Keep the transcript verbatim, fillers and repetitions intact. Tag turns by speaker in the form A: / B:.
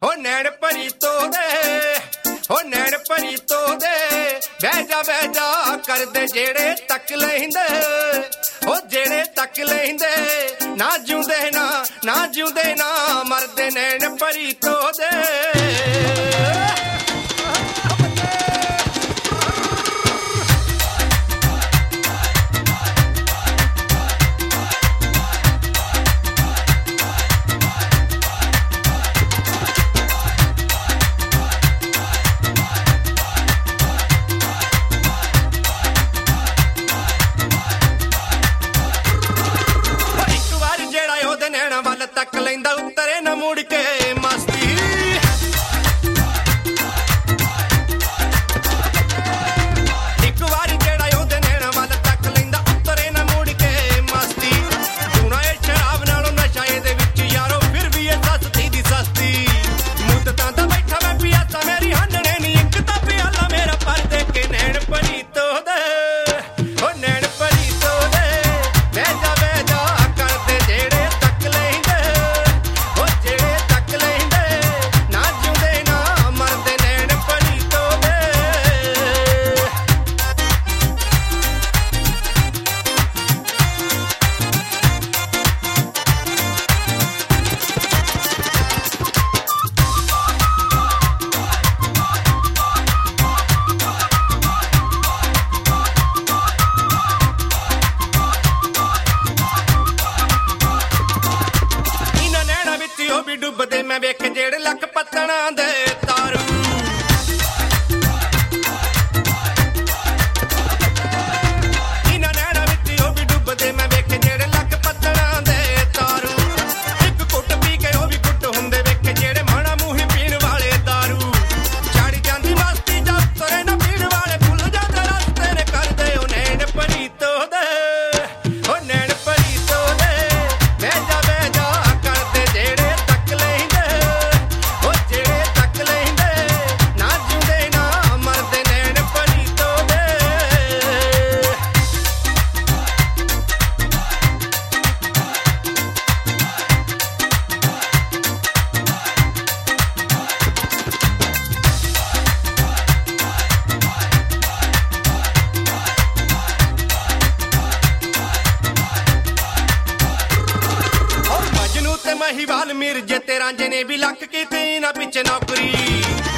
A: ਹੋ ਨੈਣ ਭਰੀ ਤੋਦੇ ਹੋ ਨੈਣ ਭਰੀ ਤੋਦੇ ਬਹਿ ਜਾ ਬਹਿ ਜਾ ਕਰਦੇ ਜਿਹੜੇ ਤੱਕ ਲੈਂਦੇ ਹੋ ਜਿਹੜੇ ਤੱਕ ਲੈਂਦੇ ਨਾ ਜਿਉਂਦੇ ਨਾ ਨਾ ਜਿਉਂਦੇ ਨਾ ਮਰਦੇ ਨੈਣ ਭਰੀ ਤੋਦੇ ਤੱਕ ਲੈਂਦਾ ਉਤਰੇ ਨਾ ਮੁੜ ਕੇ ਮਸਤੀ ਇੱਕ ਵਾਰੀ ਜਿਹੜਾ ਉਹਦੇ ਨੈਣਾ ਵੱਲ ਤੱਕ ਲੈਂਦਾ ਉਤਰੇ ਨਾ ਮੁੜ ਕੇ ਮਸਤੀ ਜੂਣਾ ਇਹ ਸ਼ਰਾਬ ਨਾਲੋਂ ਨਸ਼ਾ ਇਹਦੇ ਵਿੱਚ ਯਾਰੋ ਫਿਰ ਵੀ ਇਹ ਸਸਤੀ ਦੀ ਸਸਤੀ ਮੁੱਦਤਾਂ ਤਾਂ ਬੈਠਾ ਮੈਂ ਪਿਆਸਾ ਮੇਰੀ ਹੰਡਣੇ ਨੀ ਇੱਕ ਤਾਂ ਪਿਆਲਾ ਮੇਰਾ ਪਰ ਦੇ ਕੇ ਨੈਣ ਭਰੀ ਤੋਦੇ ਉਹ ਨੈਣ ਭਰੀ ਤੋਦੇ ਬਹਿ ਜਾ ਬਹਿ ਜਾ ਕਰਦੇ ਜਿਹੜੇ ਵੀ ਡੁੱਬਦੇ ਮੈਂ ਵੇਖ ਜਿਹੜੇ ਲੱਕ ਪੱਤਣਾ ਦੇ ਤਾਰੂ ਇਹਨਾਂ ਨੈਣਾ ਵਿੱਚ ਉਹ ਵੀ ਡੁੱਬਦੇ ਮੈਂ ਵੇਖ ਜਿਹੜੇ ਲੱਕ ਪੱਤਣਾ ਦੇ ਤਾਰੂ ਇੱਕ ਘੁੱਟ ਪੀ ਕੇ ਉਹ ਵੀ ਘੁੱਟ ਹੁੰਦੇ ਵੇਖ ਜਿਹੜੇ ਮਾਣਾ ਮੂੰਹੀ ਪੀਣ ਵਾਲੇ ਦਾਰੂ ਚੜ ਜਾਂਦੀ ਮਸਤੀ ਜਦ ਤੁਰੇ ਨਾ ਪੀਣ ਵਾਲੇ ਭੁੱਲ ਜਾਂਦੇ ਰਸਤੇ ਨੇ ਕਰਦੇ ਉਹ ਨੈਣ ਭਰੀ ਤੋਦੇ ਉਹ ਨੈਣ ਭਰੀ ਤੋਦੇ ਬਹਿ ਜਾ ਬਹਿ ਜਾ ਕਰਦੇ ਜਿਹੜੇ ਮਹੀਵਾਲ ਮਿਰਜੇ ਤੇ ਰਾਂਝੇ ਨੇ ਵੀ ਲੱਕ ਕੀਤੀ ਨਾ ਪਿੱਛੇ ਨੌਕਰੀ